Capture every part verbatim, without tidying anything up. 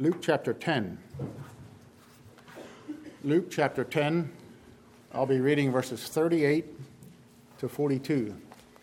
Luke chapter ten. Luke chapter ten, I'll be reading verses thirty-eight to forty-two.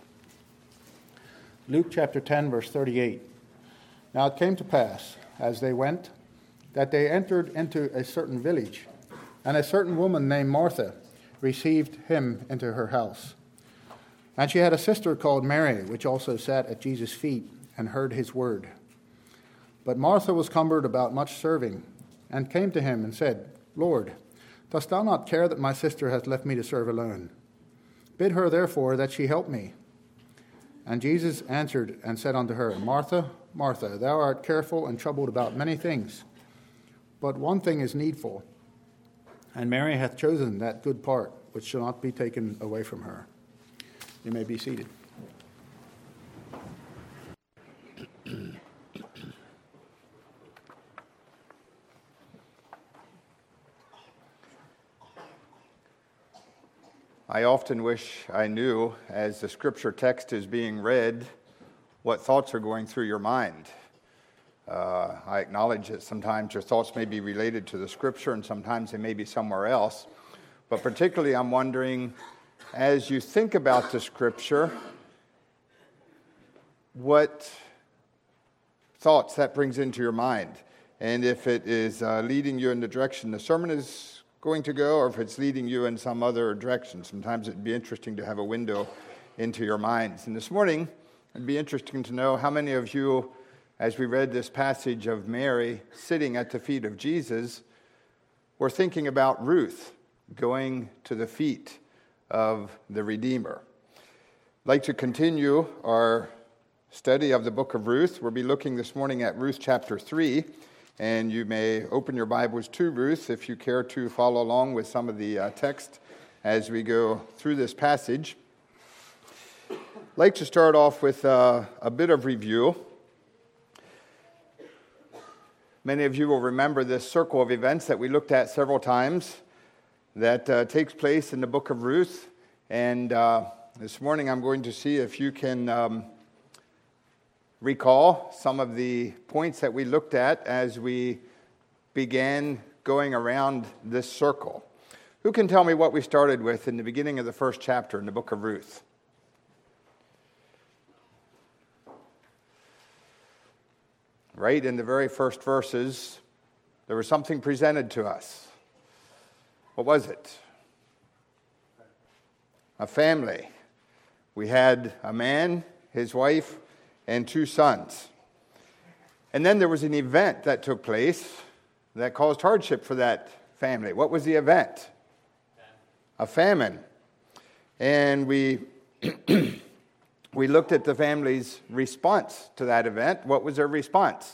Luke chapter ten, verse thirty-eight. Now it came to pass, as they went, that they entered into a certain village, and a certain woman named Martha received him into her house. And she had a sister called Mary, which also sat at Jesus' feet and heard his word. But Martha was cumbered about much serving, and came to him and said, Lord, dost thou not care that my sister hath left me to serve alone? Bid her therefore that she help me. And Jesus answered and said unto her, Martha, Martha, thou art careful and troubled about many things, but one thing is needful, and Mary hath chosen that good part, which shall not be taken away from her. You may be seated. I often wish I knew, as the scripture text is being read, what thoughts are going through your mind. Uh, I acknowledge that sometimes your thoughts may be related to the scripture and sometimes they may be somewhere else. But particularly I'm wondering, as you think about the scripture, what thoughts that brings into your mind. And if it is uh, leading you in the direction the sermon is going to go, or if it's leading you in some other direction. Sometimes it'd be interesting to have a window into your minds. And this morning, it'd be interesting to know how many of you, as we read this passage of Mary sitting at the feet of Jesus, were thinking about Ruth going to the feet of the Redeemer. I'd like to continue our study of the book of Ruth. We'll be looking this morning at Ruth chapter three. And you may open your Bibles to Ruth if you care to follow along with some of the uh, text as we go through this passage. I'd like to start off with uh, a bit of review. Many of you will remember this circle of events that we looked at several times that uh, takes place in the book of Ruth. And uh, this morning I'm going to see if you can Um, recall some of the points that we looked at as we began going around this circle. Who can tell me what we started with in the beginning of the first chapter in the book of Ruth? Right in the very first verses, there was something presented to us. What was it? A family. We had a man, his wife, and two sons. And then there was an event that took place that caused hardship for that family. What was the event? A famine. And we we looked at the family's response to that event. What was their response?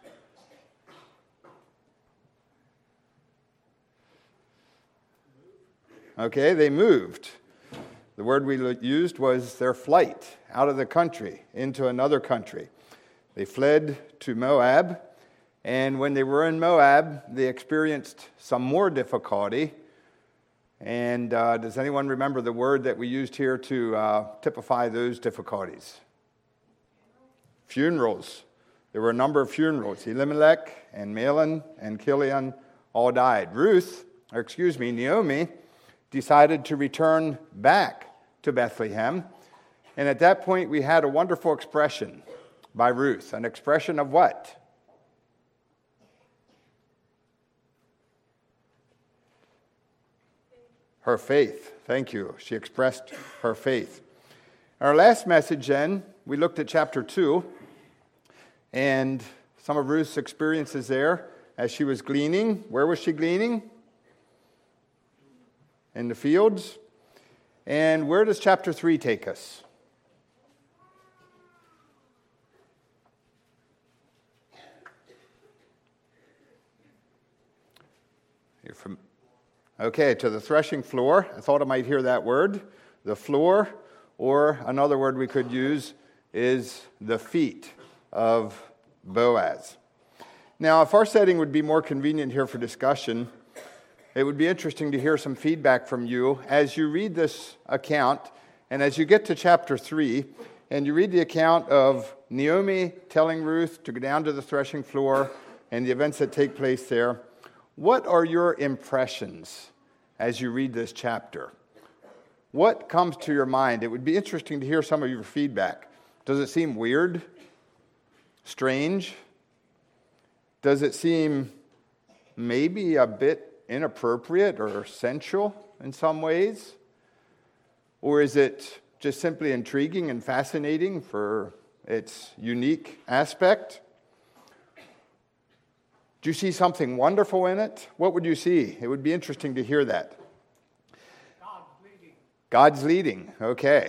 Okay, they moved. The word we used was their flight out of the country into another country. They fled to Moab, and when they were in Moab, they experienced some more difficulty. And uh, does anyone remember the word that we used here to uh, typify those difficulties? Funerals. There were a number of funerals. Elimelech and Mahlon and Chilion all died. Ruth, or excuse me, Naomi, decided to return back to Bethlehem. And at that point, we had a wonderful expression by Ruth. An expression of what? Her faith. Thank you. She expressed her faith. Our last message then, we looked at chapter two, and some of Ruth's experiences there as she was gleaning. Where was she gleaning? In the fields. And where does chapter three take us? You're from, okay, to the threshing floor. I thought I might hear that word, the floor, or another word we could use is the feet of Boaz. Now, if our setting would be more convenient here for discussion, it would be interesting to hear some feedback from you as you read this account, and as you get to chapter three, and you read the account of Naomi telling Ruth to go down to the threshing floor and the events that take place there. What are your impressions as you read this chapter? What comes to your mind? It would be interesting to hear some of your feedback. Does it seem weird? Strange? Does it seem maybe a bit inappropriate or sensual in some ways? Or is it just simply intriguing and fascinating for its unique aspect? Do you see something wonderful in it? What would you see? It would be interesting to hear that. God's leading. God's leading, okay.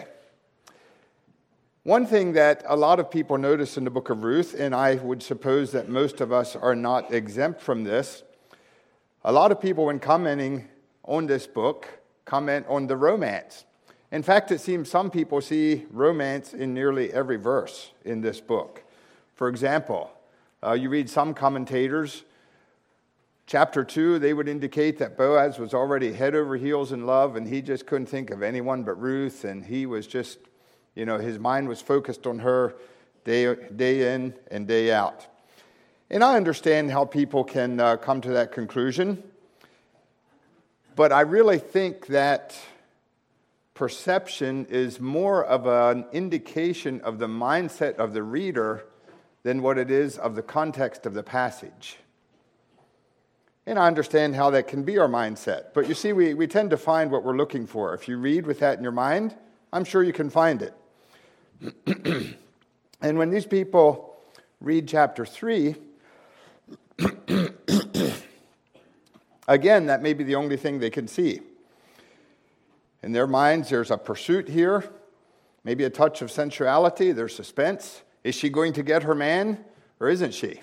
One thing that a lot of people notice in the book of Ruth, and I would suppose that most of us are not exempt from this, a lot of people, when commenting on this book, comment on the romance. In fact, it seems some people see romance in nearly every verse in this book. For example, uh, you read some commentators, chapter two, they would indicate that Boaz was already head over heels in love, and he just couldn't think of anyone but Ruth, and he was just, you know, his mind was focused on her day, day in and day out. And I understand how people can uh, come to that conclusion, but I really think that perception is more of an indication of the mindset of the reader than what it is of the context of the passage. And I understand how that can be our mindset. But you see, we, we tend to find what we're looking for. If you read with that in your mind, I'm sure you can find it. And when these people read chapter three, again, that may be the only thing they can see. In their minds, there's a pursuit here, maybe a touch of sensuality, there's suspense. Is she going to get her man, or isn't she?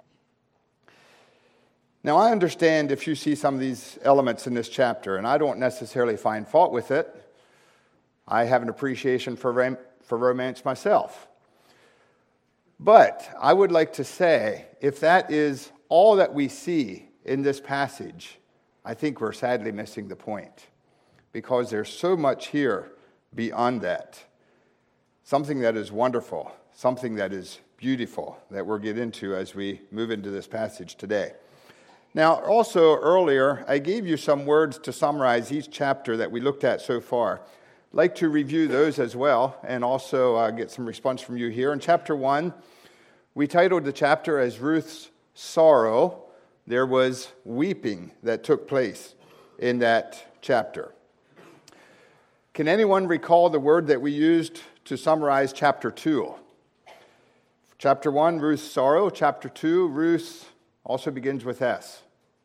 Now, I understand if you see some of these elements in this chapter, and I don't necessarily find fault with it. I have an appreciation for, rom- for romance myself. But I would like to say, if that is all that we see in this passage, I think we're sadly missing the point. Because there's so much here beyond that. Something that is wonderful, something that is beautiful that we'll get into as we move into this passage today. Now, also earlier, I gave you some words to summarize each chapter that we looked at so far. I'd like to review those as well and also uh, get some response from you here. In chapter one, we titled the chapter as Ruth's Sorrow. There was weeping that took place in that chapter. Can anyone recall the word that we used to summarize chapter two? Chapter one, Ruth's sorrow. Chapter two, Ruth also begins with S.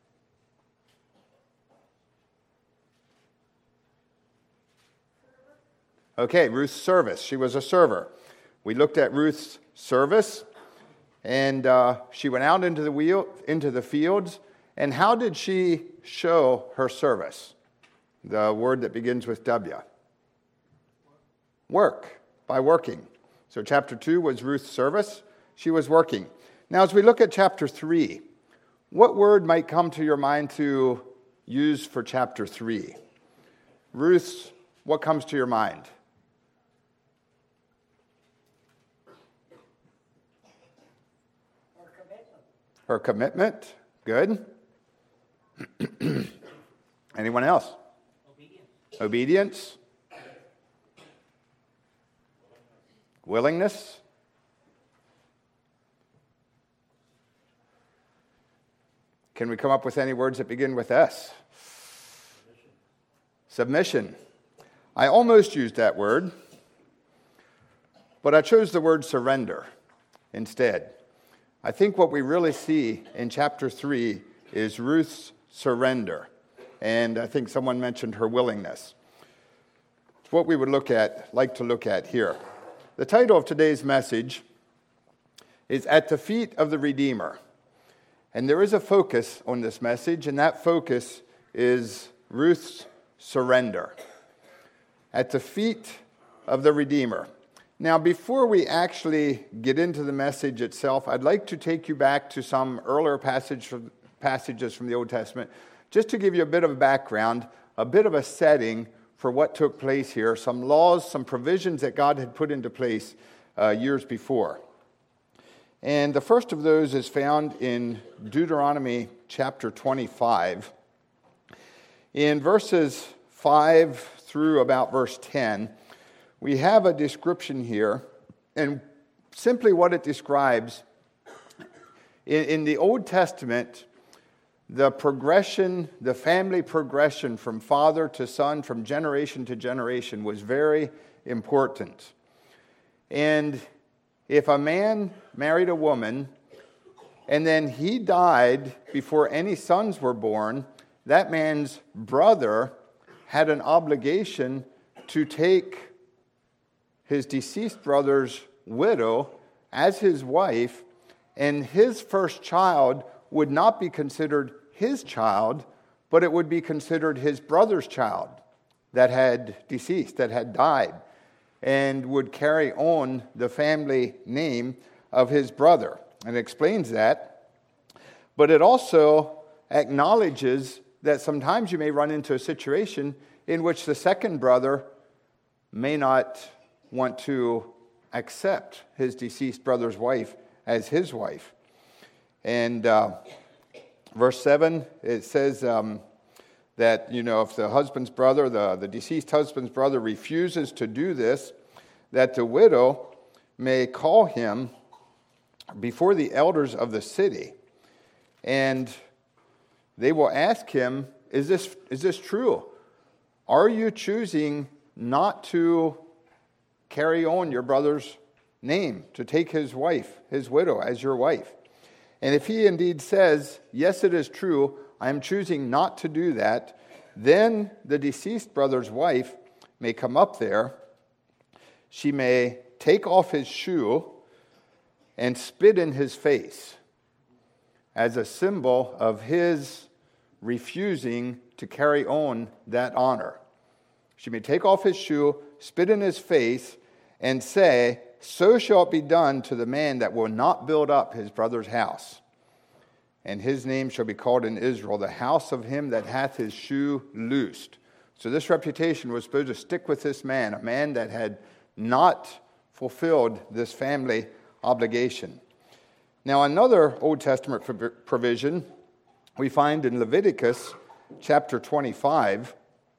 Okay, Ruth's service. She was a server. We looked at Ruth's service, and uh, she went out into the wheel, into the fields. And how did she show her service? The word that begins with W. Work, by working. So chapter two was Ruth's service. She was working. Now as we look at chapter three, what word might come to your mind to use for chapter three? Ruth's, what comes to your mind? Her commitment. Her commitment. Good. Anyone else? Obedience. Obedience. Willingness. Can we come up with any words that begin with S? Submission. Submission. I almost used that word, but I chose the word surrender instead. I think what we really see in chapter three is Ruth's surrender, and I think someone mentioned her willingness. It's what we would look at, like to look at here. The title of today's message is At the Feet of the Redeemer. And there is a focus on this message, and that focus is Ruth's surrender. At the feet of the Redeemer. Now, before we actually get into the message itself, I'd like to take you back to some earlier passage, passages from the Old Testament, just to give you a bit of a background, a bit of a setting for what took place here, some laws, some provisions that God had put into place uh, years before. And the first of those is found in Deuteronomy chapter twenty-five. In verses five through about verse ten, we have a description here, and simply what it describes, in, in the Old Testament, the progression, the family progression from father to son, from generation to generation, was very important. And if a man married a woman, and then he died before any sons were born, that man's brother had an obligation to take his deceased brother's widow as his wife, and his first child would not be considered his child, but it would be considered his brother's child that had deceased, that had died, and would carry on the family name of his brother. And it explains that. But it also acknowledges that sometimes you may run into a situation in which the second brother may not want to accept his deceased brother's wife as his wife. And uh, verse seven, it says um, that, you know, if the husband's brother, the, the deceased husband's brother refuses to do this, that the widow may call him before the elders of the city, and they will ask him, is this, is this true? Are you choosing not to carry on your brother's name, to take his wife, his widow, as your wife? And if he indeed says, yes, it is true, I am choosing not to do that, then the deceased brother's wife may come up there. She may take off his shoe and spit in his face as a symbol of his refusing to carry on that honor. She may take off his shoe, spit in his face, and say, so shall it be done to the man that will not build up his brother's house. And his name shall be called in Israel, the house of him that hath his shoe loosed. So this reputation was supposed to stick with this man, a man that had not fulfilled this family obligation. Now, another Old Testament provision we find in Leviticus chapter twenty-five.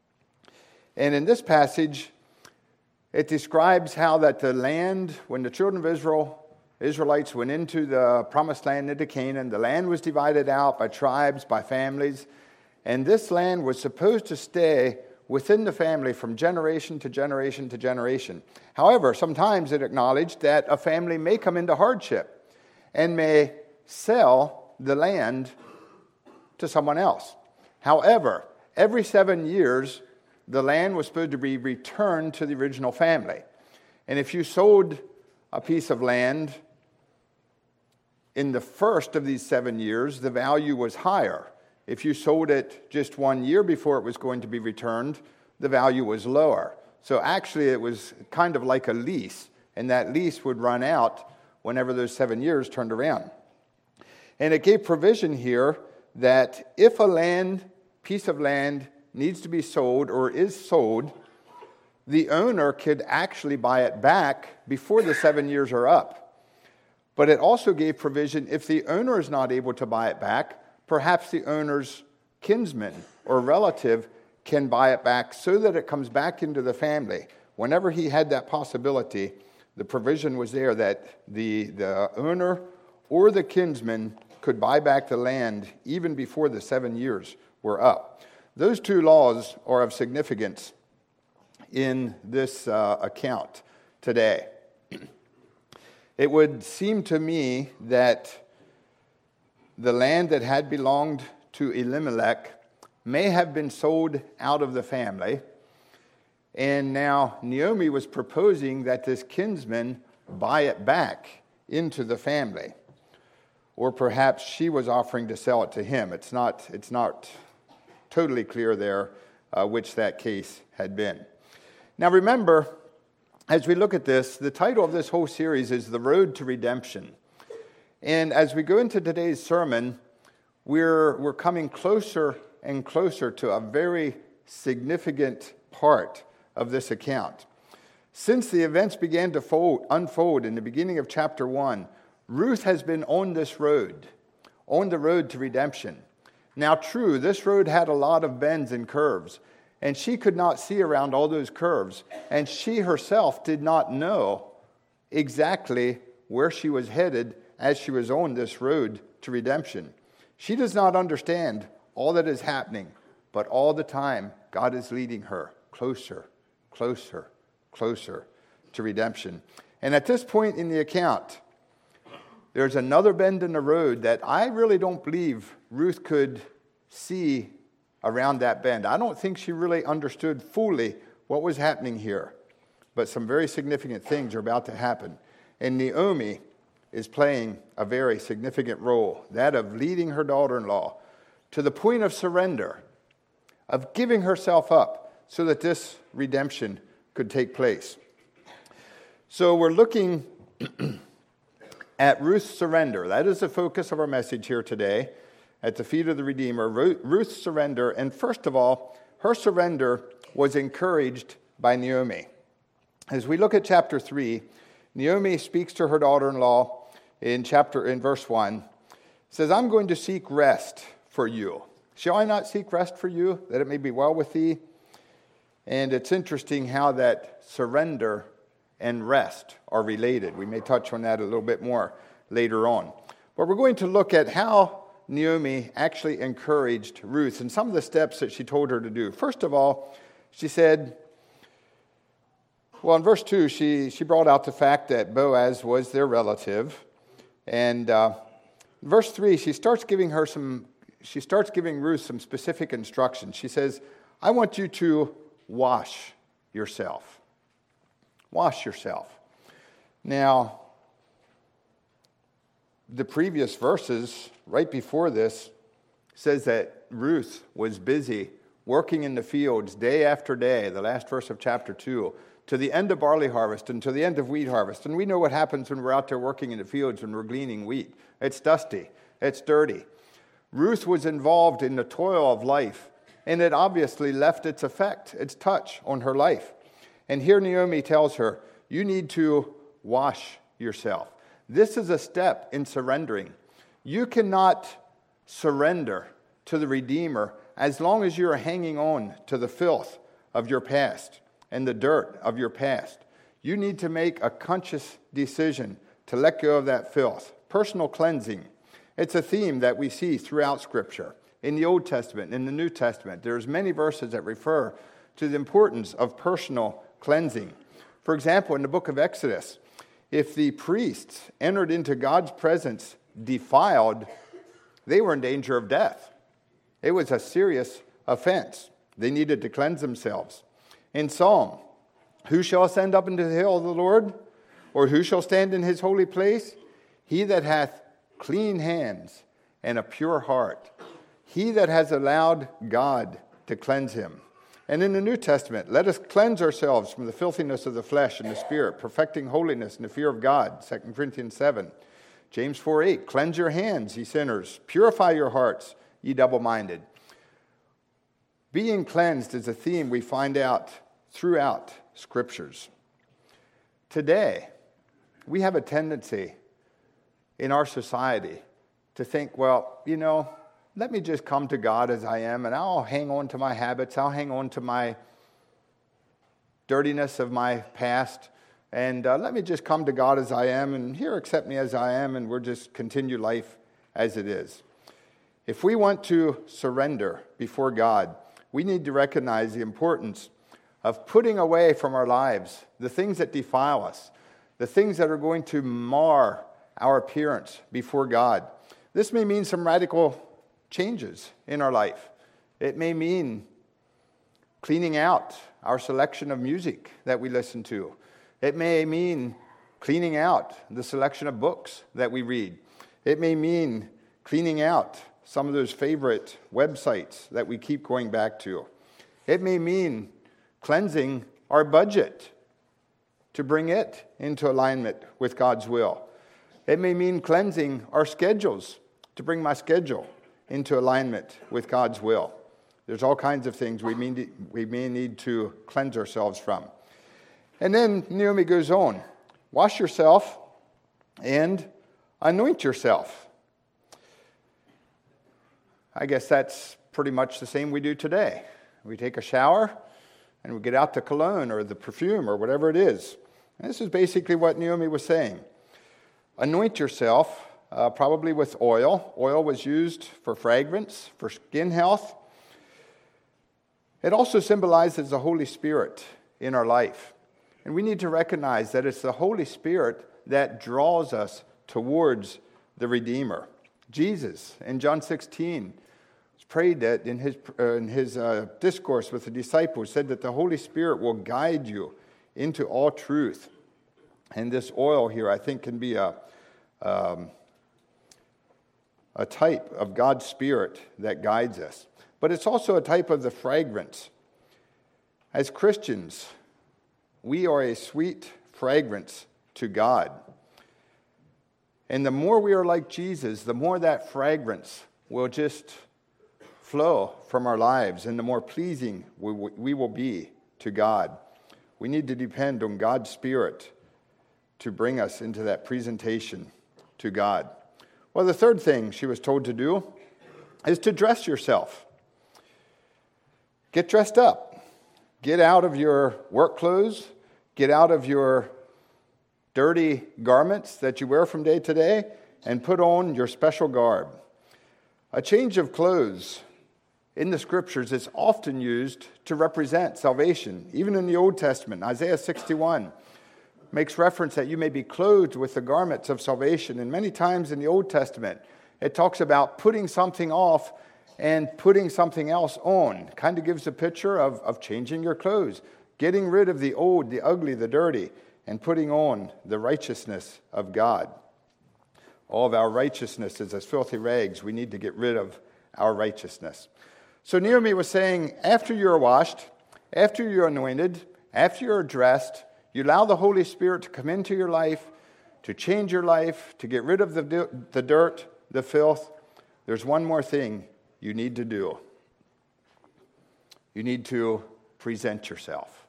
And in this passage, it describes how that the land, when the children of Israel, Israelites went into the promised land into Canaan, the land was divided out by tribes, by families, and this land was supposed to stay within the family from generation to generation to generation. However, sometimes it acknowledged that a family may come into hardship and may sell the land to someone else. However, every seven years, the land was supposed to be returned to the original family. And if you sold a piece of land in the first of these seven years, the value was higher. If you sold it just one year before it was going to be returned, the value was lower. So actually it was kind of like a lease, and that lease would run out whenever those seven years turned around. And it gave provision here that if a land, piece of land needs to be sold or is sold, the owner could actually buy it back before the seven years are up. But it also gave provision if the owner is not able to buy it back, perhaps the owner's kinsman or relative can buy it back so that it comes back into the family. Whenever he had that possibility, the provision was there that the, the owner or the kinsman could buy back the land even before the seven years were up. Those two laws are of significance in this uh, account today. It would seem to me that the land that had belonged to Elimelech may have been sold out of the family, and now Naomi was proposing that this kinsman buy it back into the family. Or perhaps she was offering to sell it to him. It's not, it's not totally clear there uh, which that case had been. Now remember, as we look at this, the title of this whole series is The Road to Redemption. And as we go into today's sermon, we're, we're coming closer and closer to a very significant part of this account. Since the events began to fold, unfold in the beginning of chapter one, Ruth has been on this road, on the road to redemption. Now, true, this road had a lot of bends and curves, and she could not see around all those curves, and she herself did not know exactly where she was headed as she was on this road to redemption. She does not understand all that is happening, but all the time, God is leading her closer, closer, closer to redemption. And at this point in the account, there's another bend in the road that I really don't believe Ruth could see around that bend. I don't think she really understood fully what was happening here. But some very significant things are about to happen. And Naomi is playing a very significant role, that of leading her daughter-in-law to the point of surrender, of giving herself up so that this redemption could take place. So we're looking at Ruth's surrender. That is the focus of our message here today, at the feet of the Redeemer. Ruth's surrender, and first of all, her surrender was encouraged by Naomi. As we look at chapter three, Naomi speaks to her daughter-in-law in chapter in verse one. Says, I'm going to seek rest for you. Shall I not seek rest for you, that it may be well with thee? And it's interesting how that surrender and rest are related. We may touch on that a little bit more later on. But we're going to look at how Naomi actually encouraged Ruth and some of the steps that she told her to do. First of all, she said, well, in verse two, she, she brought out the fact that Boaz was their relative. And uh, verse three, she starts giving her some, she starts giving Ruth some specific instructions. She says, I want you to wash yourself. Wash yourself. Now, the previous verses, right before this, says that Ruth was busy working in the fields day after day, the last verse of chapter two, to the end of barley harvest and to the end of wheat harvest. And we know what happens when we're out there working in the fields when we're gleaning wheat. It's dusty. It's dirty. Ruth was involved in the toil of life, and it obviously left its effect, its touch on her life. And here Naomi tells her, you need to wash yourself. This is a step in surrendering. You cannot surrender to the Redeemer as long as you're hanging on to the filth of your past and the dirt of your past. You need to make a conscious decision to let go of that filth. Personal cleansing. It's a theme that we see throughout Scripture. In the Old Testament, in the New Testament, there's many verses that refer to the importance of personal cleansing. For example, in the book of Exodus, if the priests entered into God's presence defiled, they were in danger of death. It was a serious offense. They needed to cleanse themselves. In Psalm, who shall ascend up into the hill of the Lord? Or who shall stand in his holy place? He that hath clean hands and a pure heart. He that has allowed God to cleanse him. And in the New Testament, let us cleanse ourselves from the filthiness of the flesh and the spirit, perfecting holiness in the fear of God, Second Corinthians seven. James four eight, cleanse your hands, ye sinners. Purify your hearts, ye double-minded. Being cleansed is a theme we find out throughout Scriptures. Today, we have a tendency in our society to think, well, you know, let me just come to God as I am, and I'll hang on to my habits, I'll hang on to my dirtiness of my past, and uh, let me just come to God as I am, and here, accept me as I am, and we'll just continue life as it is. If we want to surrender before God, we need to recognize the importance of putting away from our lives the things that defile us, the things that are going to mar our appearance before God. This may mean some radical changes in our life. It may mean cleaning out our selection of music that we listen to. It may mean cleaning out the selection of books that we read. It may mean cleaning out some of those favorite websites that we keep going back to. It may mean cleansing our budget to bring it into alignment with God's will. It may mean cleansing our schedules to bring my schedule into alignment with God's will. There's all kinds of things we, mean to, we may need to cleanse ourselves from. And then Naomi goes on, wash yourself and Anoint yourself. I guess that's pretty much the same we do today. We take a shower and we get out the cologne or the perfume or whatever it is. And this is basically what Naomi was saying. Anoint yourself, uh, probably with oil. Oil was used for fragrance, for skin health. It also symbolizes the Holy Spirit in our life. And we need to recognize that it's the Holy Spirit that draws us towards the Redeemer. Jesus, in John sixteen, prayed that in his, uh, in his uh, discourse with the disciples, said that the Holy Spirit will guide you into all truth. And this oil here, I think, can be a, um, a type of God's Spirit that guides us. But it's also a type of the fragrance. As Christians, we are a sweet fragrance to God. And the more we are like Jesus, the more that fragrance will just flow from our lives, and the more pleasing we, we will be to God. We need to depend on God's Spirit to bring us into that presentation to God. Well, the third thing she was told to do is to dress yourself. Get dressed up. Get out of your work clothes. Get out of your dirty garments that you wear from day to day and put on your special garb. A change of clothes in the Scriptures is often used to represent salvation. Even in the Old Testament, Isaiah sixty-one makes reference that you may be clothed with the garments of salvation. And many times in the Old Testament, it talks about putting something off and putting something else on. Kind of gives a picture of, of changing your clothes, getting rid of the old, the ugly, the dirty, and putting on the righteousness of God. All of our righteousness is as filthy rags. We need to get rid of our righteousness. So Naomi was saying, after you're washed, after you're anointed, after you're dressed, you allow the Holy Spirit to come into your life, to change your life, to get rid of the, the dirt, the filth. There's one more thing you need to do. You need to present yourself.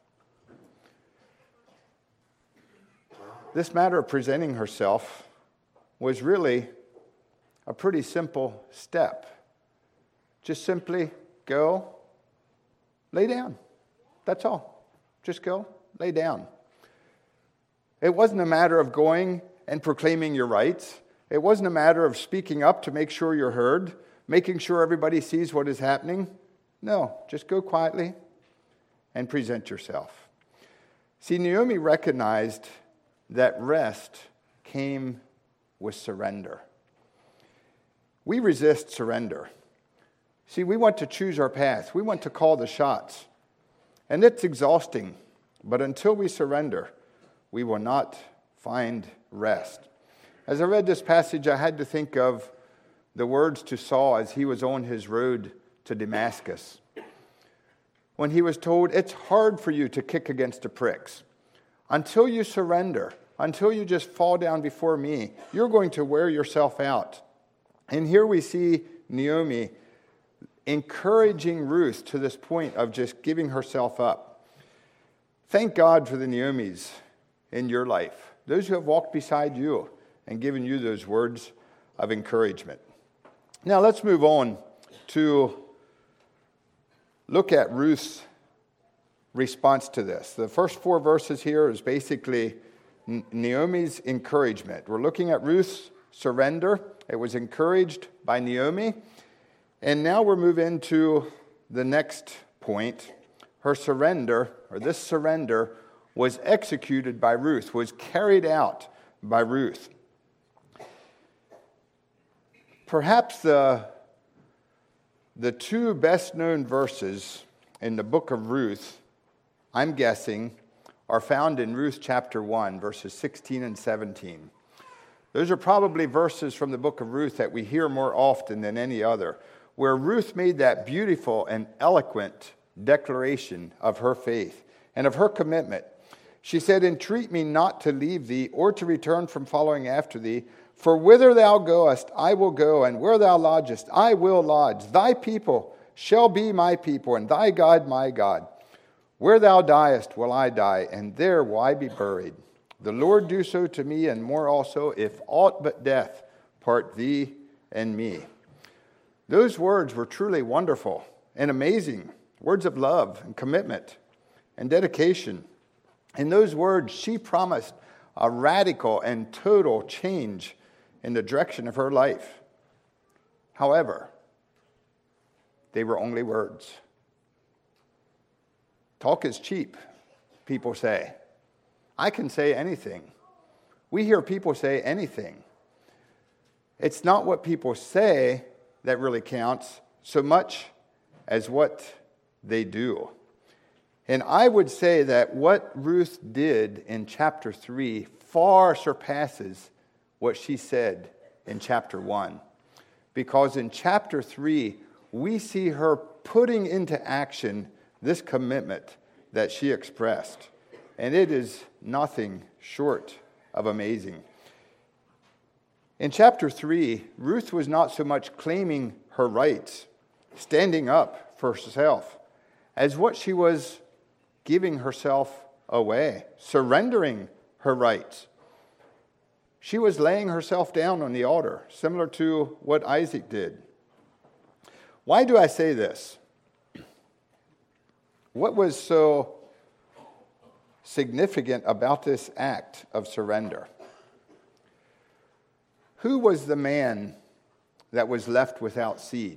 This matter of presenting herself was really a pretty simple step. Just simply go, lay down. That's all. Just go, lay down. It wasn't a matter of going and proclaiming your rights. It wasn't a matter of speaking up to make sure you're heard, making sure everybody sees what is happening. No, just go quietly and present yourself. See, Naomi recognized that rest came with surrender. We resist surrender. See, we want to choose our path. We want to call the shots. And it's exhausting. But until we surrender, we will not find rest. As I read this passage, I had to think of the words to Saul as he was on his road to Damascus. When he was told, it's hard for you to kick against the pricks. Until you surrender, until you just fall down before me, you're going to wear yourself out. And here we see Naomi encouraging Ruth to this point of just giving herself up. Thank God for the Naomis in your life, those who have walked beside you and given you those words of encouragement. Now let's move on to look at Ruth's response to this. The first four verses here is basically Naomi's encouragement. We're looking at Ruth's surrender. It was encouraged by Naomi. And now we're moving into the next point. Her surrender, or this surrender, was executed by Ruth, was carried out by Ruth. Perhaps the, the two best-known verses in the book of Ruth, I'm guessing, are found in Ruth chapter one, verses sixteen and seventeen. Those are probably verses from the book of Ruth that we hear more often than any other, where Ruth made that beautiful and eloquent declaration of her faith and of her commitment. She said, entreat me not to leave thee or to return from following after thee, for whither thou goest, I will go, and where thou lodgest, I will lodge. Thy people shall be my people, and thy God my God. Where thou diest will I die, and there will I be buried. The Lord do so to me, and more also, if aught but death part thee and me. Those words were truly wonderful and amazing, words of love and commitment and dedication. In those words, she promised a radical and total change in the direction of her life. However, they were only words. Talk is cheap, people say. I can say anything. We hear people say anything. It's not what people say that really counts so much as what they do. And I would say that what Ruth did in chapter three far surpasses what she said in chapter one. Because in chapter three, we see her putting into action this commitment that she expressed. And it is nothing short of amazing. In chapter three, Ruth was not so much claiming her rights, standing up for herself, as what she was giving herself away, surrendering her rights. She was laying herself down on the altar, similar to what Isaac did. Why do I say this? What was so significant about this act of surrender? Who was the man that was left without seed?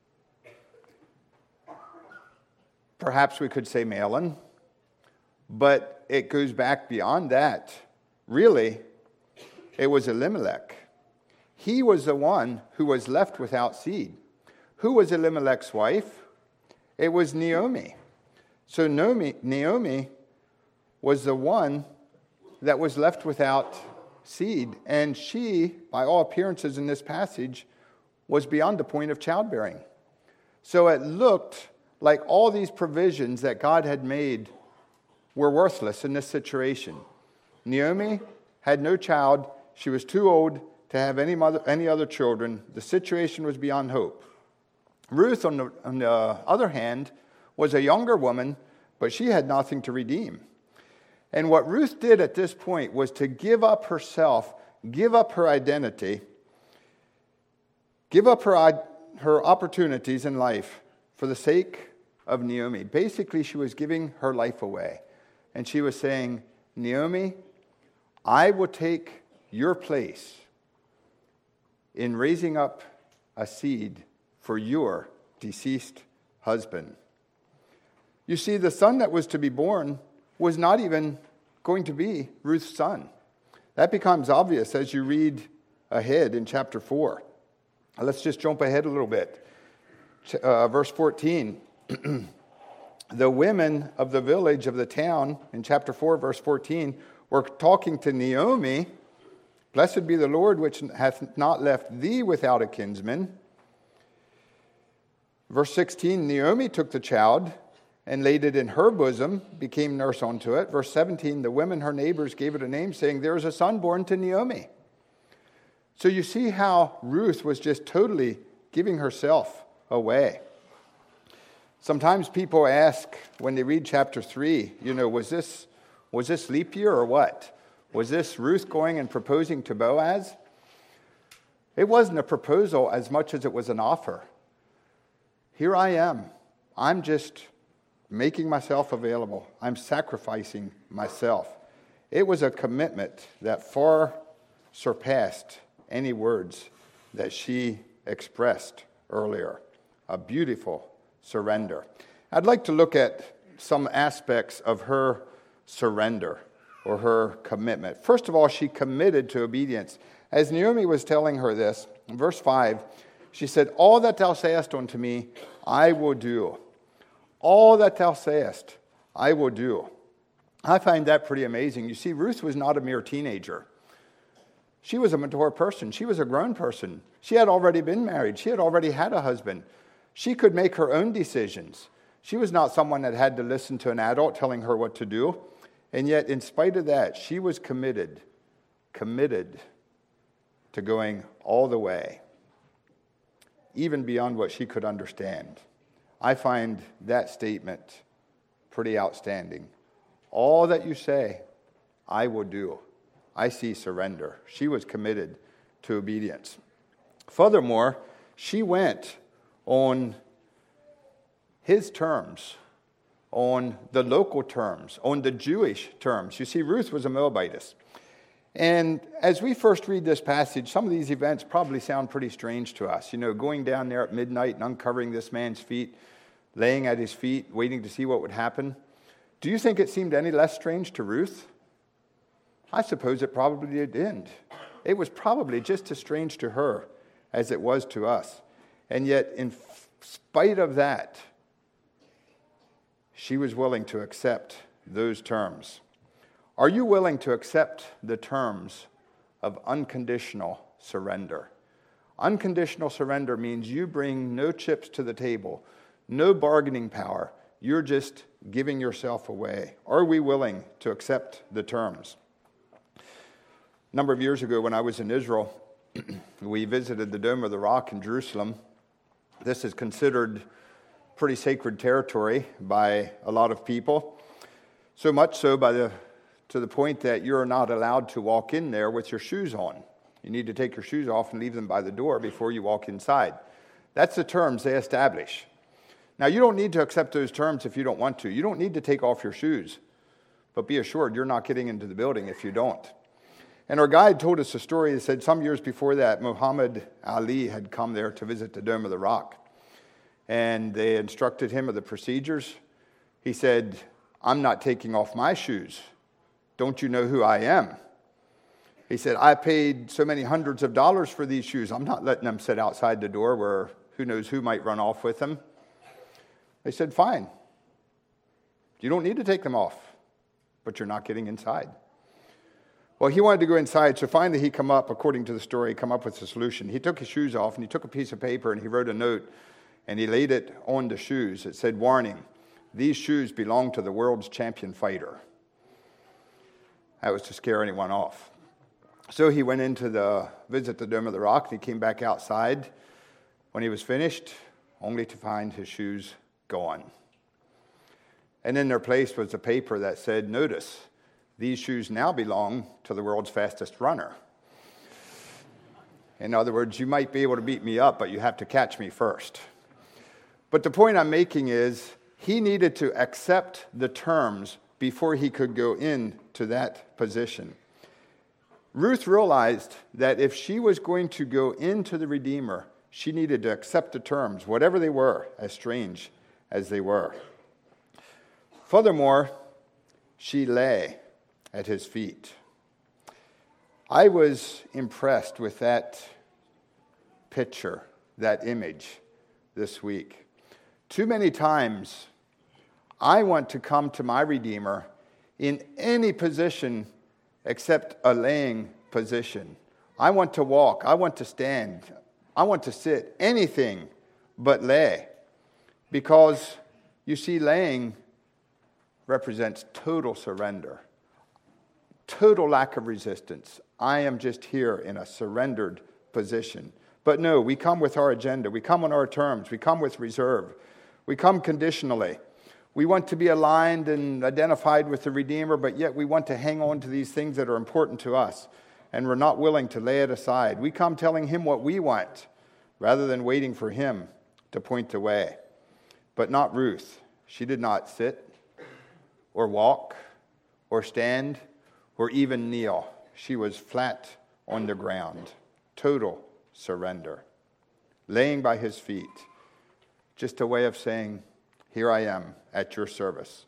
Perhaps we could say Mahlon, but it goes back beyond that. Really, it was Elimelech. He was the one who was left without seed. Who was Elimelech's wife? It was Naomi. So Naomi, Naomi was the one that was left without seed. And she, by all appearances in this passage, was beyond the point of childbearing. So it looked like all these provisions that God had made were worthless in this situation. Naomi had no child. She was too old to have any mother, any other children. The situation was beyond hope. Ruth, on the, on the other hand, was a younger woman, but she had nothing to redeem. And what Ruth did at this point was to give up herself, give up her identity, give up her, her opportunities in life for the sake of Naomi. Basically, she was giving her life away. And she was saying, Naomi, I will take your place in raising up a seed for your deceased husband. You see, the son that was to be born was not even going to be Ruth's son. That becomes obvious as you read ahead in chapter four. Let's just jump ahead a little bit. Uh, verse fourteen. The women of the village of the town, in chapter four, verse fourteen, were talking to Naomi. Blessed be the Lord, which hath not left thee without a kinsman. Verse sixteen, Naomi took the child and laid it in her bosom, became nurse unto it. Verse seventeen, the women, her neighbors, gave it a name, saying, there is a son born to Naomi. So you see how Ruth was just totally giving herself away. Sometimes people ask when they read chapter three, you know, was this was this leap year or what? Was this Ruth going and proposing to Boaz? It wasn't a proposal as much as it was an offer. Here I am. I'm just making myself available. I'm sacrificing myself. It was a commitment that far surpassed any words that she expressed earlier. A beautiful surrender. I'd like to look at some aspects of her surrender or her commitment. First of all, she committed to obedience. As Naomi was telling her this, in verse five, she said, all that thou sayest unto me, I will do. All that thou sayest, I will do. I find that pretty amazing. You see, Ruth was not a mere teenager. She was a mature person. She was a grown person. She had already been married. She had already had a husband. She could make her own decisions. She was not someone that had to listen to an adult telling her what to do. And yet, in spite of that, she was committed, committed to going all the way, even beyond what she could understand. I find that statement pretty outstanding. All that you say, I will do. I see surrender. She was committed to obedience. Furthermore, she went on his terms, on the local terms, on the Jewish terms. You see, Ruth was a Moabitess. And as we first read this passage, some of these events probably sound pretty strange to us. You know, going down there at midnight and uncovering this man's feet, laying at his feet, waiting to see what would happen. Do you think it seemed any less strange to Ruth? I suppose it probably didn't. It was probably just as strange to her as it was to us. And yet, in spite of that, she was willing to accept those terms. Are you willing to accept the terms of unconditional surrender? Unconditional surrender means you bring no chips to the table, no bargaining power. You're just giving yourself away. Are we willing to accept the terms? A number of years ago when I was in Israel, we visited the Dome of the Rock in Jerusalem. This is considered pretty sacred territory by a lot of people. So much so by the to the point that you're not allowed to walk in there with your shoes on. You need to take your shoes off and leave them by the door before you walk inside. That's the terms they establish. Now, you don't need to accept those terms if you don't want to. You don't need to take off your shoes. But be assured, you're not getting into the building if you don't. And our guide told us a story that said some years before that, Muhammad Ali had come there to visit the Dome of the Rock. And they instructed him of the procedures. He said, I'm not taking off my shoes. Don't you know who I am? He said, I paid so many hundreds of dollars for these shoes. I'm not letting them sit outside the door where who knows who might run off with them. They said, fine. You don't need to take them off, but you're not getting inside. Well, he wanted to go inside, so finally he come up, according to the story, come up with a solution. He took his shoes off, and he took a piece of paper, and he wrote a note, and he laid it on the shoes. It said, warning, these shoes belong to the world's champion fighter. That was to scare anyone off. So he went into the visit the Dome of the Rock, and he came back outside when he was finished, only to find his shoes gone. And in their place was a paper that said, notice, these shoes now belong to the world's fastest runner. In other words, you might be able to beat me up, but you have to catch me first. But the point I'm making is, he needed to accept the terms before he could go into that position. Ruth realized that if she was going to go into the Redeemer, she needed to accept the terms, whatever they were, as strange as they were. Furthermore, she lay at his feet. I was impressed with that picture, that image this week. Too many times, I want to come to my Redeemer in any position except a laying position. I want to walk. I want to stand. I want to sit. Anything but lay. Because, you see, laying represents total surrender. Total lack of resistance. I am just here in a surrendered position. But no, we come with our agenda. We come on our terms. We come with reserve. We come conditionally. We want to be aligned and identified with the Redeemer, but yet we want to hang on to these things that are important to us, and we're not willing to lay it aside. We come telling him what we want, rather than waiting for him to point the way. But not Ruth. She did not sit, or walk, or stand, or even kneel. She was flat on the ground. Total surrender. Laying by his feet. Just a way of saying, here I am at your service.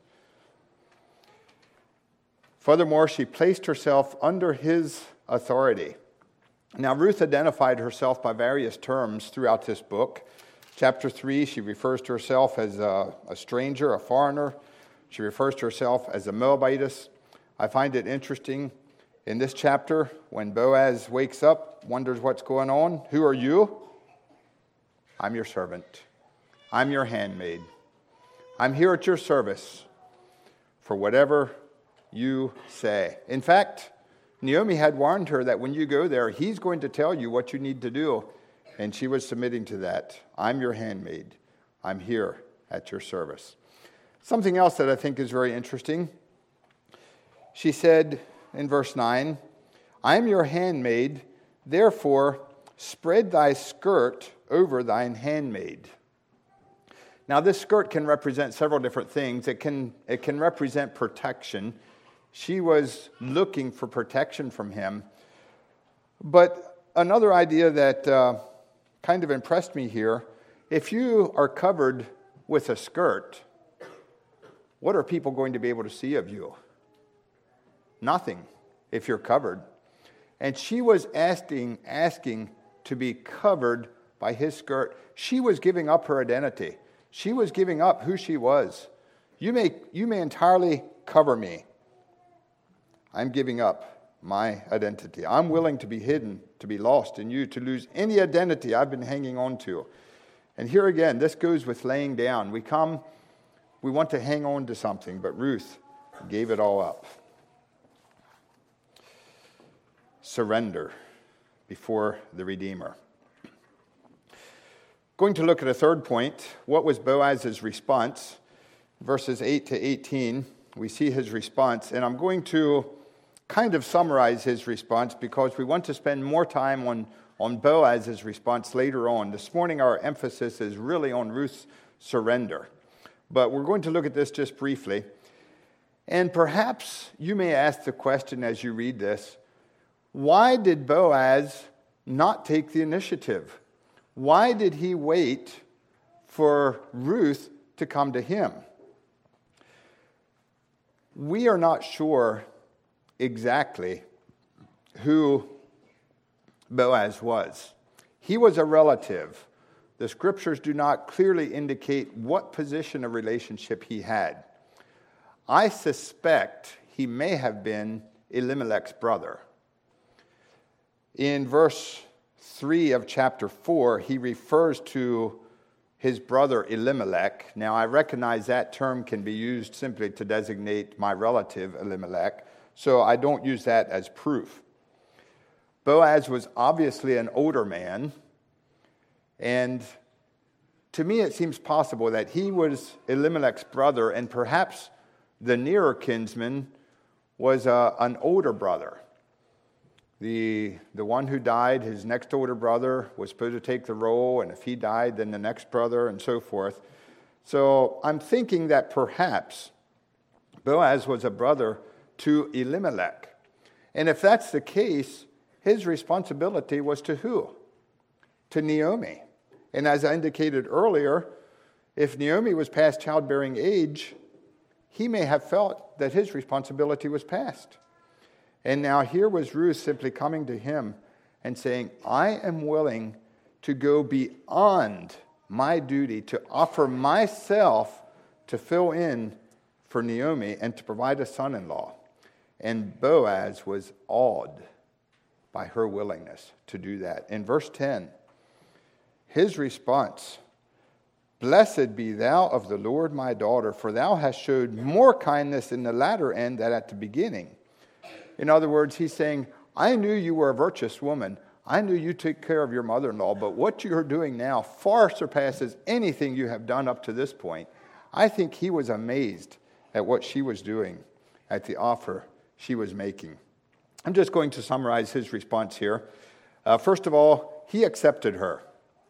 Furthermore, she placed herself under his authority. Now, Ruth identified herself by various terms throughout this book. Chapter three, she refers to herself as a, a stranger, a foreigner. She refers to herself as a Moabitess. I find it interesting in this chapter when Boaz wakes up, wonders what's going on. Who are you? I'm your servant. I'm your handmaid. I'm here at your service for whatever you say. In fact, Naomi had warned her that when you go there, he's going to tell you what you need to do. And she was submitting to that. I'm your handmaid. I'm here at your service. Something else that I think is very interesting. She said in verse nine, I am your handmaid, therefore spread thy skirt over thine handmaid. Now, this skirt can represent several different things. It can, it can represent protection. She was looking for protection from him. But another idea that uh, kind of impressed me here, if you are covered with a skirt, what are people going to be able to see of you? Nothing, if you're covered. And she was asking, asking to be covered by his skirt. She was giving up her identity. She was giving up who she was. You may, you may entirely cover me. I'm giving up my identity. I'm willing to be hidden, to be lost in you, to lose any identity I've been hanging on to. And here again, this goes with laying down. We come, we want to hang on to something, but Ruth gave it all up. Surrender before the Redeemer. Going to look at a third point. What was Boaz's response? Verses eight to eighteen, we see his response, and I'm going to kind of summarize his response because we want to spend more time on, on Boaz's response later on. This morning our emphasis is really on Ruth's surrender, but we're going to look at this just briefly. And perhaps you may ask the question as you read this, why did Boaz not take the initiative? Why did he wait for Ruth to come to him? We are not sure exactly who Boaz was. He was a relative. The scriptures do not clearly indicate what position of relationship he had. I suspect he may have been Elimelech's brother. In verse three of chapter four, he refers to his brother Elimelech. Now, I recognize that term can be used simply to designate my relative Elimelech, so I don't use that as proof. Boaz was obviously an older man, and to me it seems possible that he was Elimelech's brother, and perhaps the nearer kinsman was uh, an older brother. The, the one who died, his next older brother, was supposed to take the role, and if he died, then the next brother, and so forth. So I'm thinking that perhaps Boaz was a brother to Elimelech. And if that's the case, his responsibility was to who? To Naomi. And as I indicated earlier, if Naomi was past childbearing age, he may have felt that his responsibility was past. And now here was Ruth simply coming to him and saying, I am willing to go beyond my duty, to offer myself to fill in for Naomi and to provide a son-in-law. And Boaz was awed by her willingness to do that. In verse ten, his response, Blessed be thou of the Lord, my daughter, for thou hast showed more kindness in the latter end than at the beginning. In other words, he's saying, I knew you were a virtuous woman. I knew you took care of your mother-in-law, but what you are doing now far surpasses anything you have done up to this point. I think he was amazed at what she was doing, at the offer she was making. I'm just going to summarize his response here. Uh, first of all, he accepted her.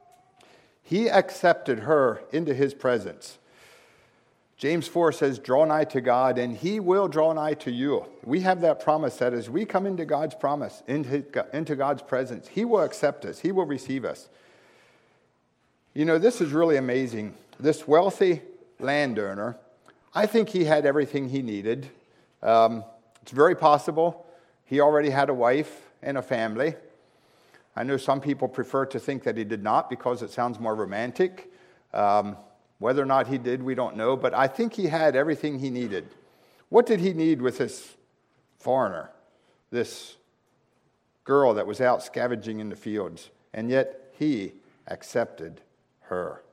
He accepted her into his presence. James four says, draw nigh to God, and he will draw nigh to you. We have that promise that as we come into God's promise, into, into God's presence, he will accept us. He will receive us. You know, this is really amazing. This wealthy landowner, I think he had everything he needed. Um, it's very possible he already had a wife and a family. I know some people prefer to think that he did not because it sounds more romantic. Um, Whether or not he did, we don't know, but I think he had everything he needed. What did he need with this foreigner, this girl that was out scavenging in the fields? And yet he accepted her.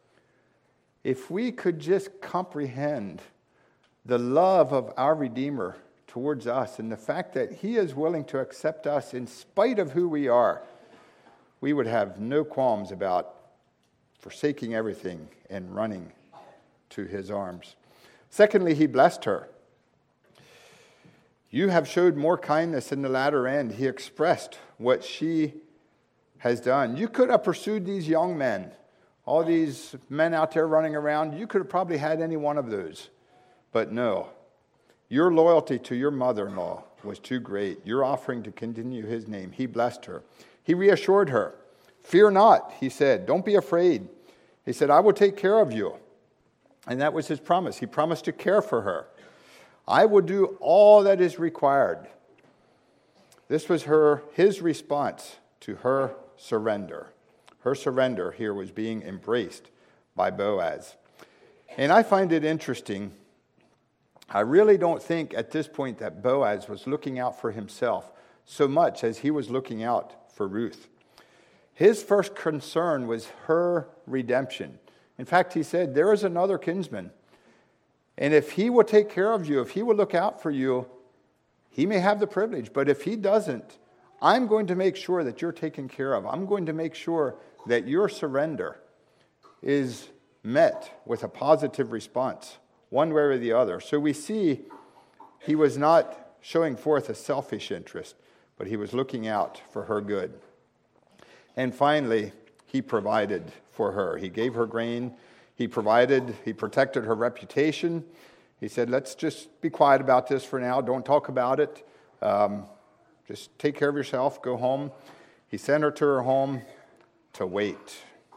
If we could just comprehend the love of our Redeemer towards us and the fact that he is willing to accept us in spite of who we are, we would have no qualms about forsaking everything and running to his arms. Secondly, he blessed her. You have showed more kindness in the latter end. He expressed what she has done. You could have pursued these young men, all these men out there running around. You could have probably had any one of those. But no, your loyalty to your mother-in-law was too great. Your offering to continue his name. He blessed her. He reassured her. Fear not, he said. Don't be afraid. He said, I will take care of you. And that was his promise. He promised to care for her. I will do all that is required. This was her, his response to her surrender. Her surrender here was being embraced by Boaz. And I find it interesting. I really don't think at this point that Boaz was looking out for himself so much as he was looking out for Ruth. His first concern was her redemption. In fact, he said, there is another kinsman. And if he will take care of you, if he will look out for you, he may have the privilege. But if he doesn't, I'm going to make sure that you're taken care of. I'm going to make sure that your surrender is met with a positive response, one way or the other. So we see he was not showing forth a selfish interest, but he was looking out for her good. And finally, he provided for her. He gave her grain. He provided, he protected her reputation. He said, let's just be quiet about this for now. Don't talk about it. Um, just take care of yourself. Go home. He sent her to her home to wait.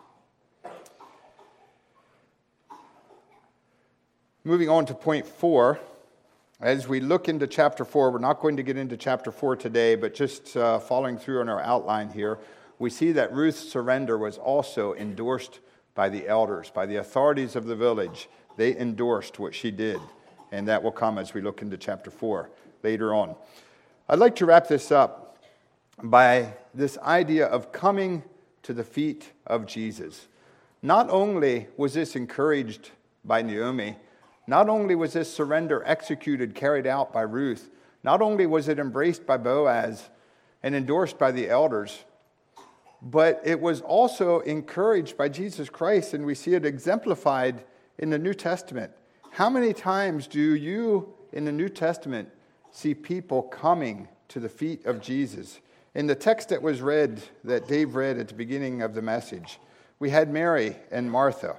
Moving on to point four. As we look into chapter four, we're not going to get into chapter four today, but just uh, following through on our outline here, we see that Ruth's surrender was also endorsed by the elders, by the authorities of the village. They endorsed what she did, and that will come as we look into chapter four later on. I'd like to wrap this up by this idea of coming to the feet of Jesus. Not only was this encouraged by Naomi, not only was this surrender executed, carried out by Ruth, not only was it embraced by Boaz and endorsed by the elders, but it was also encouraged by Jesus Christ, and we see it exemplified in the New Testament. How many times do you, in the New Testament, see people coming to the feet of Jesus? In the text that was read, that Dave read at the beginning of the message, we had Mary and Martha.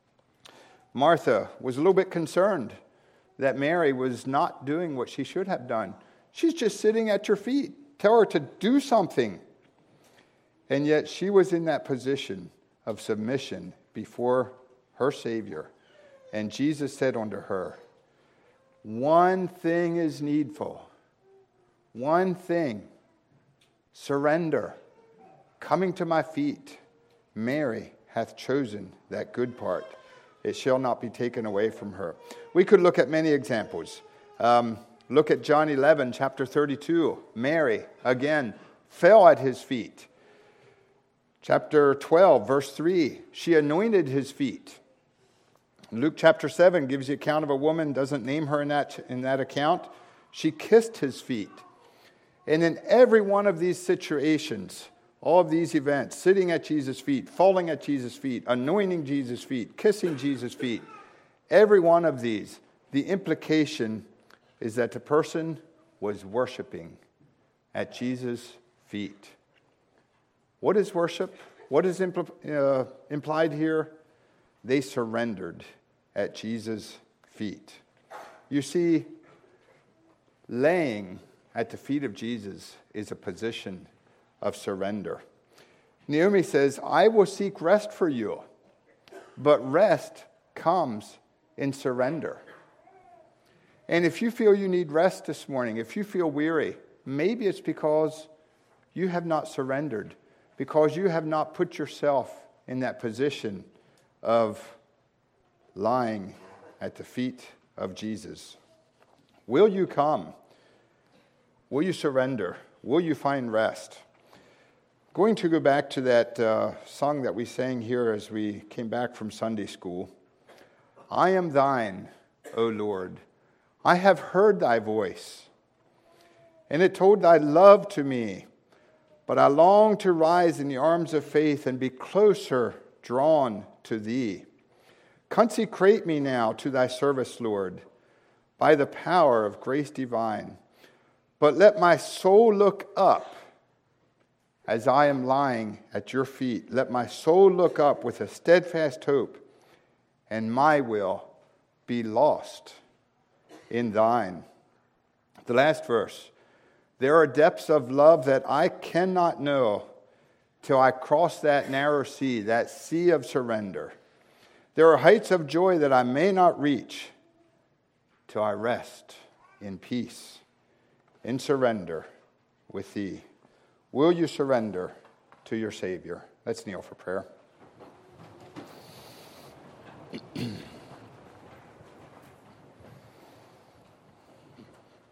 Martha was a little bit concerned that Mary was not doing what she should have done. She's just sitting at your feet. Tell her to do something. And yet she was in that position of submission before her Savior. And Jesus said unto her, one thing is needful. One thing. Surrender. Coming to my feet. Mary hath chosen that good part. It shall not be taken away from her. We could look at many examples. Um, look at John eleven, chapter thirty-two. Mary, again, fell at his feet. Chapter twelve, verse three, she anointed his feet. Luke chapter seven gives the account of a woman, doesn't name her in that, in that account. She kissed his feet. And in every one of these situations, all of these events, sitting at Jesus' feet, falling at Jesus' feet, anointing Jesus' feet, kissing Jesus' feet, every one of these, the implication is that the person was worshiping at Jesus' feet. What is worship? What is impl- uh, implied here? They surrendered at Jesus' feet. You see, laying at the feet of Jesus is a position of surrender. Naomi says, I will seek rest for you, but rest comes in surrender. And if you feel you need rest this morning, if you feel weary, maybe it's because you have not surrendered, because you have not put yourself in that position of lying at the feet of Jesus. Will you come? Will you surrender? Will you find rest? Going to go back to that uh, song that we sang here as we came back from Sunday school. I am thine, O Lord. I have heard thy voice, and it told thy love to me. But I long to rise in the arms of faith and be closer drawn to thee. Consecrate me now to thy service, Lord, by the power of grace divine. But let my soul look up as I am lying at your feet. Let my soul look up with a steadfast hope, and my will be lost in thine. The last verse. There are depths of love that I cannot know till I cross that narrow sea, that sea of surrender. There are heights of joy that I may not reach till I rest in peace, in surrender with thee. Will you surrender to your Savior? Let's kneel for prayer.